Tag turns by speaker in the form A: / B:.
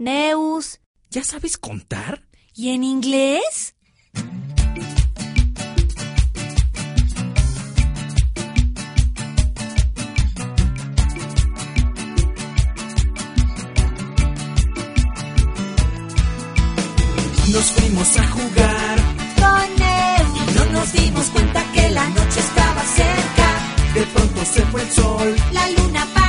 A: Neus.
B: ¿Ya sabes contar?
A: ¿Y en inglés?
B: Nos fuimos a jugar
A: Con Neus.
B: y no nos dimos cuenta que la noche estaba cerca. De pronto se fue el sol.
A: La luna